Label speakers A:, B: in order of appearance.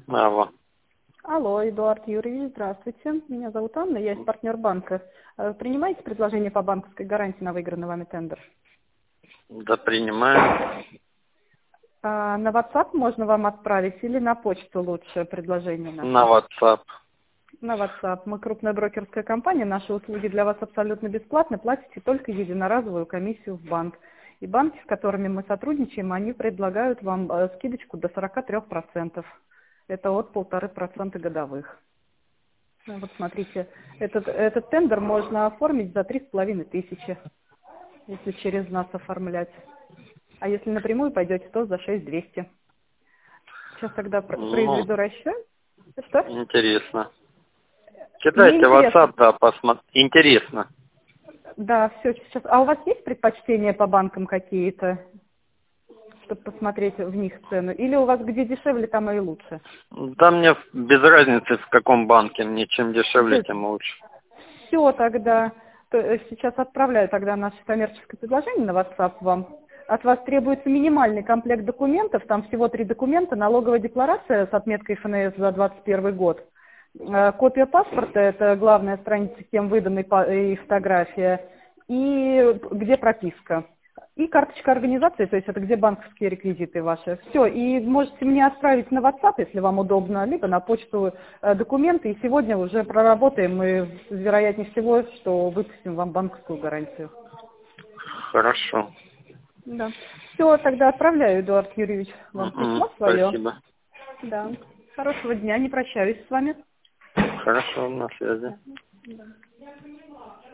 A: Алло.
B: Алло, Эдуард Юрьевич, здравствуйте. Меня зовут Анна, я из партнер банка. Принимаете предложение по банковской гарантии на выигранный вами тендер?
A: Да, принимаю.
B: На WhatsApp можно вам отправить или на почту лучше предложение
A: На
B: наше?
A: WhatsApp.
B: На WhatsApp. Мы крупная брокерская компания, наши услуги для вас абсолютно бесплатны, платите только единоразовую комиссию в банк. И банки, с которыми мы сотрудничаем, они предлагают вам скидочку до 43%. Это от 1,5% годовых. Ну, вот смотрите, этот тендер можно оформить за 3500, если через нас оформлять. А если напрямую пойдете, то за 6200. Сейчас тогда
A: Ну,
B: произведу расчет. Что?
A: интересно.
B: Мне
A: Кидайте
B: интересно.
A: WhatsApp, да, посмотрите. Интересно.
B: Да, все сейчас. А у вас есть предпочтения по банкам какие-то, чтобы посмотреть в них цену? Или у вас где дешевле, там и лучше?
A: Да мне без разницы, в каком банке. Мне чем дешевле, тем лучше.
B: Все тогда. Сейчас отправляю тогда наше коммерческое предложение на WhatsApp вам. От вас требуется минимальный комплект документов. Там всего 3 документа. Налоговая декларация с отметкой ФНС за 2021 год. Копия паспорта, это главная страница, кем выдана и фотография. И где прописка. И карточка организации, то есть это где банковские реквизиты ваши. Все, и можете мне отправить на WhatsApp, если вам удобно, либо на почту документы. И сегодня уже проработаем, и вероятнее всего, что выпустим вам банковскую гарантию.
A: Хорошо.
B: Да. Все, тогда отправляю, Эдуард Юрьевич, вам письмо свое.
A: Спасибо.
B: Да. Хорошего дня, не прощаюсь с вами.
A: Хорошо, на связи.
B: Да.